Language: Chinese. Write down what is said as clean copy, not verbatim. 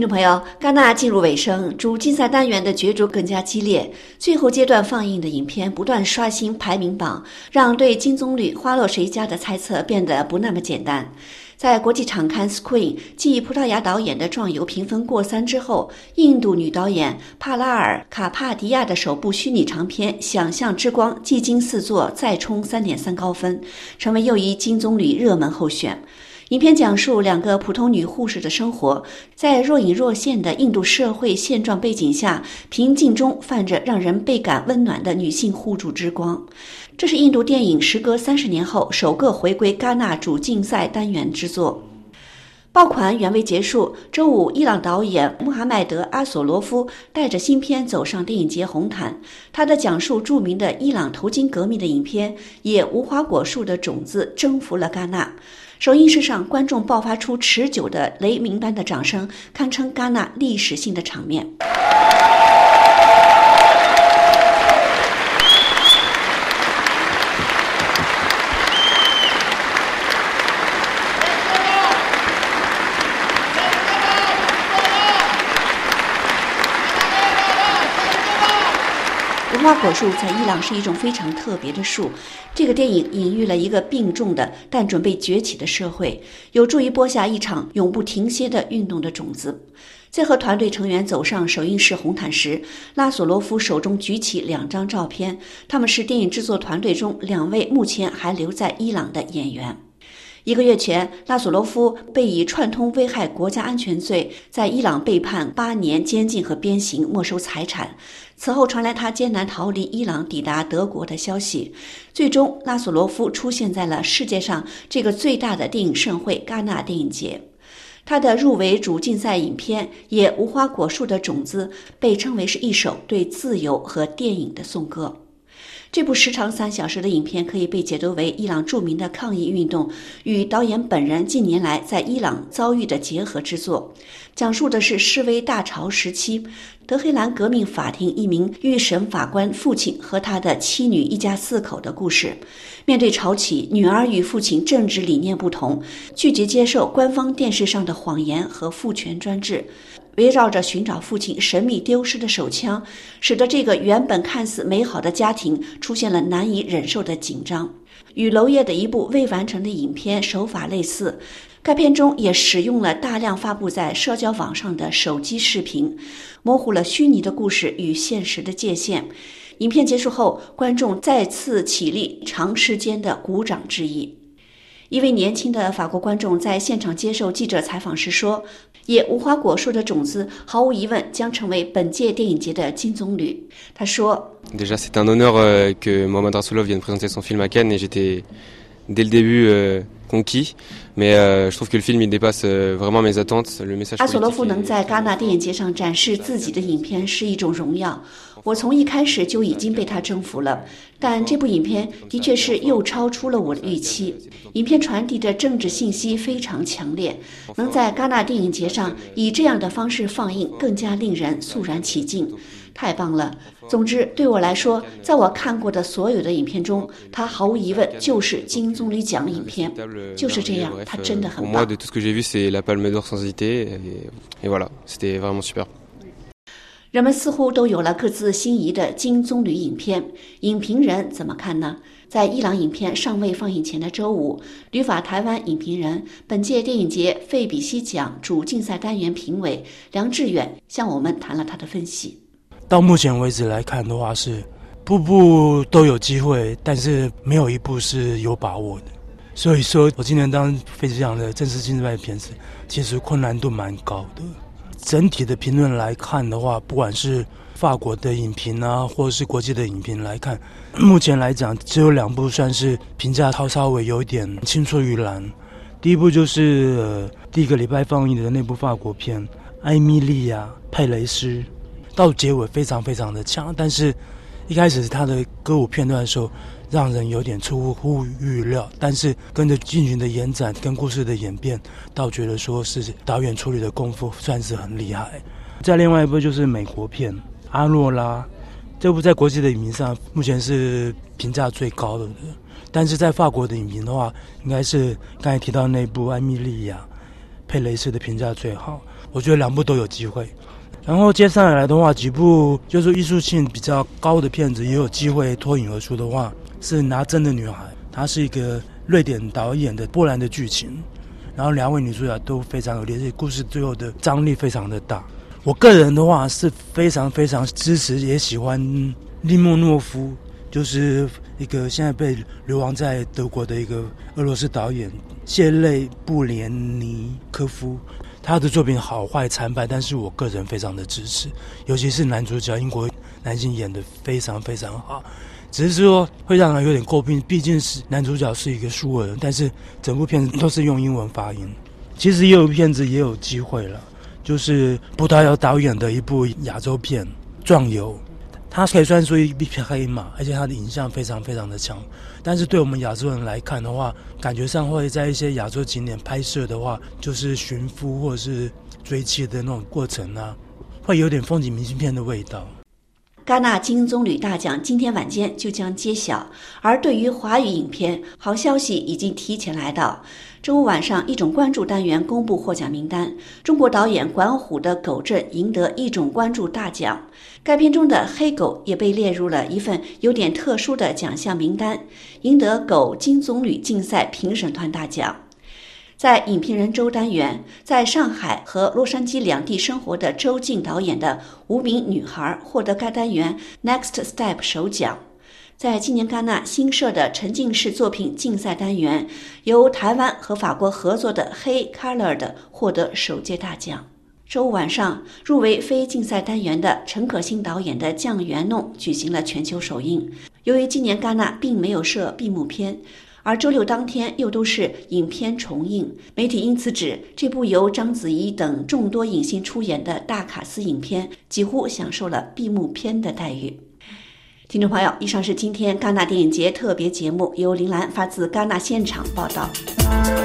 听众朋友，戛纳进入尾声，主竞赛单元的角逐更加激烈，最后阶段放映的影片不断刷新排名榜，让对金棕榈花落谁家的猜测变得不那么简单。在国际场刊 Screen 继葡萄牙导演的壮游评分过3之后，印度女导演帕拉尔卡帕迪亚的首部虚拟长片《想象之光》技惊四座，再冲3.3高分，成为又一金棕榈热门候选。影片讲述2个普通女护士的生活，在若隐若现的印度社会现状背景下，平静中泛着让人倍感温暖的女性互助之光。这是印度电影时隔30年后首个回归戛纳主竞赛单元之作。爆款远未结束，周五，伊朗导演穆罕迈德·阿索罗夫带着新片走上电影节红毯。他的讲述著名的伊朗头巾革命的影片《野无花果树的种子》征服了戛纳。首映式上，观众爆发出持久的雷鸣般的掌声，堪称戛纳历史性的场面。无花果树在伊朗是一种非常特别的树。这个电影隐喻了一个病重的但准备崛起的社会，有助于播下一场永不停歇的运动的种子。在和团队成员走上首映式红毯时，拉索罗夫手中举起2张照片，他们是电影制作团队中2位目前还留在伊朗的演员。1个月前，拉索罗夫被以串通危害国家安全罪在伊朗被判8年监禁和鞭刑，没收财产。此后传来他艰难逃离伊朗抵达德国的消息。最终，拉索罗夫出现在了世界上这个最大的电影盛会——戛纳电影节。他的入围主竞赛影片《野无花果树的种子》被称为是一首对自由和电影的颂歌。这部时长3小时的影片可以被解读为伊朗著名的抗议运动与导演本人近年来在伊朗遭遇的结合之作，讲述的是示威大潮时期德黑兰革命法庭一名预审法官父亲和他的妻女一家4口的故事。面对潮起，女儿与父亲政治理念不同，拒绝接受官方电视上的谎言和父权专制，围绕着寻找父亲神秘丢失的手枪，使得这个原本看似美好的家庭出现了难以忍受的紧张。与娄烨的一部未完成的影片手法类似，该片中也使用了大量发布在社交网上的手机视频，模糊了虚拟的故事与现实的界限。影片结束后，观众再次起立，长时间的鼓掌致意。一位年轻的法国观众在现场接受记者采访时说，野无花果树的种子毫无疑问将成为本届电影节的金棕榈。他说 Déjà, c'est un honneur que Mohamed Rassoulov vienne présenter son film à Cannes et j'étais dès le début conquis, mais je trouve que le film il dépasse vraiment mes attentes. Le message 阿索罗夫能在戛纳电影节上展示自己的影片是一种荣耀，我从一开始就已经被他征服了，但这部影片的确是又超出了我的预期。影片传递的政治信息非常强烈，能在戛纳电影节上以这样的方式放映，更加令人肃然起敬。太棒了！总之，对我来说，在我看过的所有的影片中，它毫无疑问就是金棕榈奖影片。就是这样，它真的很棒。 de tout ce que j'ai vu, c'est la Palme d'Or sans hésiter, et voilà, c'était vraiment super. 人们似乎都有了各自心仪的金棕榈影片，影评人怎么看呢？在伊朗影片尚未放映前的周五，旅法台湾影评人、本届电影节费比西奖主竞赛单元评委梁志远向我们谈了他的分析。 到目前为止来看的话，是部部都有机会，但是没有一部是有把握的。所以说我今年当费比西奖的正式竞赛片子，其实困难度蛮高的。整体的评论来看的话，不管是法国的影评啊，或者是国际的影评来看，目前来讲只有2部算是评价稍微有一点青出于蓝。第一部就是第1个礼拜放映的那部法国片《艾米莉亚·佩雷斯》，到结尾非常非常的强，但是一开始他的歌舞片段的时候让人有点出乎预料，但是跟着剧情的延展跟故事的演变，倒觉得说是导演处理的功夫算是很厉害。再另外一部就是美国片《阿诺拉》，这部在国际的影评上目前是评价最高的，但是在法国的影评的话，应该是刚才提到那部《艾米莉亚·佩雷斯》的评价最好。 我觉得2部都有机会。然后接下来的话，几部就是艺术性比较高的片子也有机会脱颖而出的话，是《拿针的女孩》，它是一个瑞典导演的波兰的剧情，然后2位女主角都非常有力，而且故事最后的张力非常的大。我个人的话是非常非常支持也喜欢利莫诺夫，就是一个现在被流亡在德国的一个俄罗斯导演谢雷布连尼科夫。他的作品好坏参半，但是我个人非常的支持，尤其是男主角英国男性演得非常非常好，只是说会让人有点诟病，毕竟是男主角是一个苏俄人，但是整部片子都是用英文发音。其实也有片子也有机会了，就是葡萄牙导演的一部亚洲片《壮游》，它可以算出一匹黑马，而且它的影像非常非常的强。但是对我们亚洲人来看的话，感觉上会在一些亚洲景点拍摄的话，就是寻夫或者是追妻的那种过程啊，会有点风景明信片的味道。 戛纳金棕榈大奖今天晚间就将揭晓，而对于华语影片，好消息已经提前来到。周五晚上，一种关注单元公布获奖名单，中国导演管虎的《狗镇》赢得一种关注大奖。该片中的黑狗也被列入了一份有点特殊的奖项名单，赢得狗金棕榈竞赛评审团大奖。在影评人周单元，在上海和洛杉矶2地生活的周静导演的《无名女孩》获得该单元 Next Step 首奖。在今年戛纳新设的沉浸式作品竞赛单元，由台湾和法国合作的黑 Colored 获得首届大奖。周五晚上，入围非竞赛单元的陈可辛导演的《酱园弄》举行了全球首映。由于今年戛纳并没有设闭幕片，而周六当天又都是影片重映，媒体因此指这部由章子怡等众多影星出演的大卡司影片几乎享受了闭幕片的待遇。听众朋友，以上是今天戛纳电影节特别节目，由林兰发自戛纳现场报道。